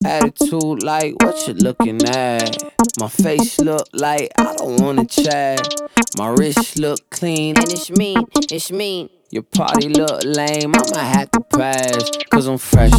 Attitude like what you looking at. My face look like I don't wanna chat. My wrist look clean and it's mean. Your party look lame, I might have to pass. Cause I'm fresh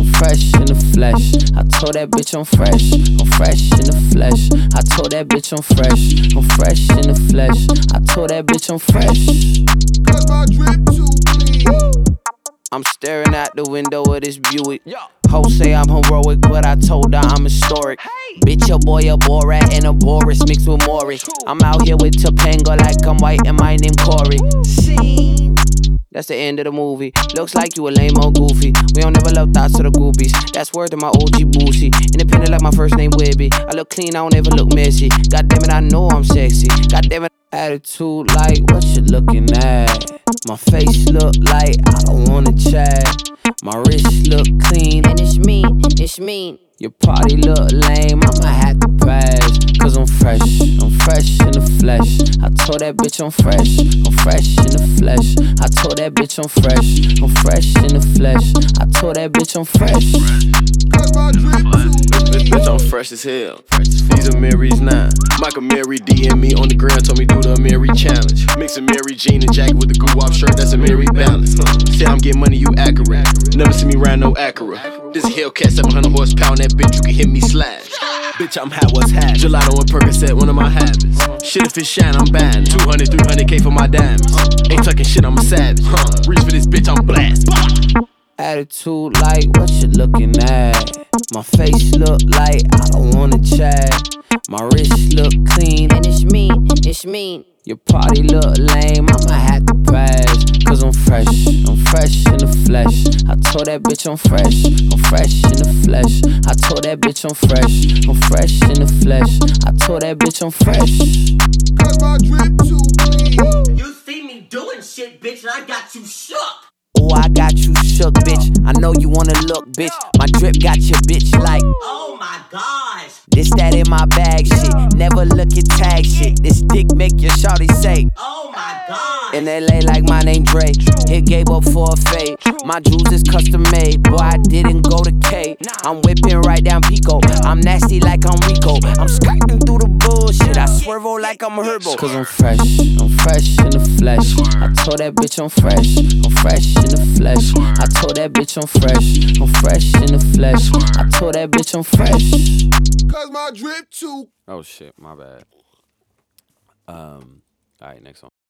in the flesh. I told that bitch I'm fresh in the flesh. I told that bitch I'm fresh in the flesh. I told that bitch I'm fresh. Cause my drip too clean. I'm staring out the window of this Buick. Hoes say I'm heroic, but I told her I'm historic. Bitch, your boy a Borat and a Boris mixed with Maury. I'm out here with Topanga like I'm white and my name Corey. Scene. That's the end of the movie. Looks like you a lame old goofy. We don't never love thoughts to the groupies. That's word to my OG Boosie. Independent like my first name Webby. I look clean, I don't ever look messy. God damn it, I know I'm sexy. God damn it, attitude like what you looking at. My face look like I don't wanna chat. My wrist look clean and it's mean. Your party look lame, I might have to pass. Cause I'm fresh in the flesh. I told that bitch I'm fresh in the flesh. I told that bitch I'm fresh in the flesh. I told that bitch I'm fresh. Cause my drip too clean. Bitch, I'm fresh as hell. These are Mary's 9. Michael Mary DM me on the ground, told me do the Mary challenge. Mix a Mary jean and jacket with a goo-wop shirt, that's a Mary balance. Say I'm getting money, you accurate. Never see me ride no Acura. This a Hellcat 700 horsepower, that bitch you can hit me slash. Bitch, I'm hot, what's hot? Gelato and Percocet, one of my habits. Shit, if it shine, I'm buying 200, 300K for my diamonds. Ain't talking shit, I'm a savage. Reach for this bitch, I'm blasting. Attitude like what you looking at. My face look like I don't wanna chat. My wrist look clean and it's mean. Your party look lame, I might have to pass. Cause I'm fresh in the flesh. I told that bitch I'm fresh in the flesh. I told that bitch I'm fresh in the flesh. I told that bitch I'm fresh. Cause my drip too clean. You see me doing shit, bitch, and I got you shook. Oh, I got you shook, bitch. I know you wanna look, bitch. My drip got your bitch like. Oh my gosh. This, that in my bag shit. Never look at tag shit. This dick make your shawty say. Oh my gosh. In LA like my name Dre. Hit gave up for a fade. My jewels is custom made. Boy, I didn't go to K. I'm whipping right down Pico. I'm nasty like I'm Rico. I'm skirting through the bullshit. I swerve like I'm Herbo. Cause I'm fresh in the flesh. I told that bitch I'm fresh in the flesh. I told that bitch I'm fresh in the flesh. I told that bitch I'm fresh. Cause my drip too. Oh shit, my bad. Alright, next one.